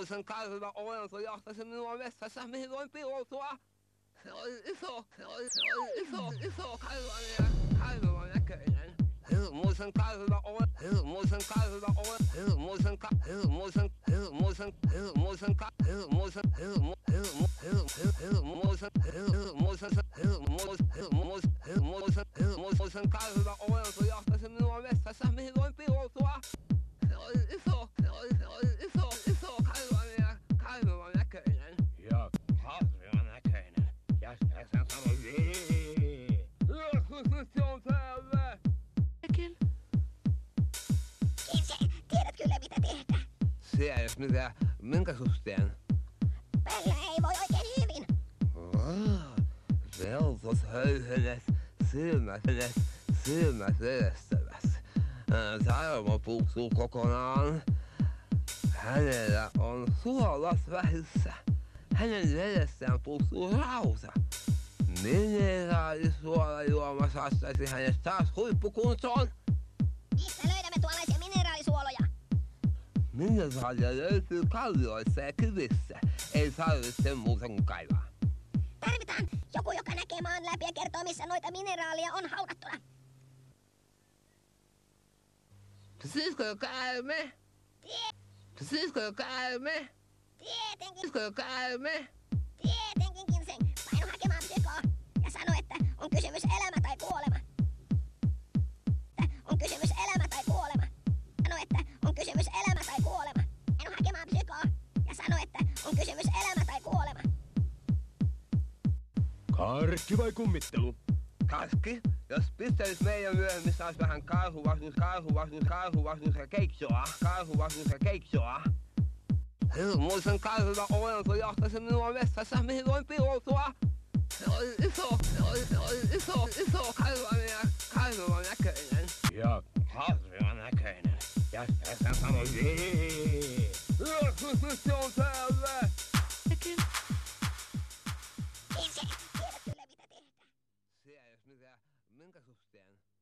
Hirmuisen kärryvä olento jahtasi minua metsässä, mihin voin piiloutua. Se oli iso kärryvän näköinen. Hirmuisen kärryvä olento, hirmuisen kärryvä olento jahtasi minua metsässä, mihin voin piiloutua. Se oli iso kärryvän näköinen. Ja kärryvän näköinen. Ja sen sanoi jee. Se on selvä. Tiedät kyllä mitä tehdä. Siellä jos mitä, minkä suhteen? Pelle ei voi oikein hyvin. Veltos höyhenet, silmät edestäväs. Tarmo puuttuu kokonaan. Hänellä on suolat vähissä. Hänen vedessään puuttuu rauta. Mineraalisuolajuoma saattaisi hänet taas huippukuntoon. Mistä löydämme tuollaisia mineraalisuoloja? Mineraalia löytyy kallioissa ja kivissä. Ei tarvitse muuta kuin kaivaa. Tarvitaan joku, joka näkee maan läpi ja kertoo, missä noita mineraaleja on haudattuna. Pysyisikö käärme? Pysyisikö käärme? Tietenkin sen. Painu hakemaan psykoa ja sano, että on kysymys elämä tai kuolema. Sano, että on kysymys elämä tai kuolema. Painu hakemaan psykoa ja sano, että on kysymys elämä tai kuolema. Karkki vai kummittelu? Kaski, jos pistelis meidän myöhemmin saas vähän karhuvastus ja keiksoa. Hirmuisen kärryvä olento jahtasi minua metsässä, mihin voin piiloutua. Se oli iso kärryvän näköinen. Ja kärryvän näköinen. Ja sen sanoi jee. Se on selvä. Tiedät kyllä mitä tehdä. Siellä jos mitä, minkä suhteen?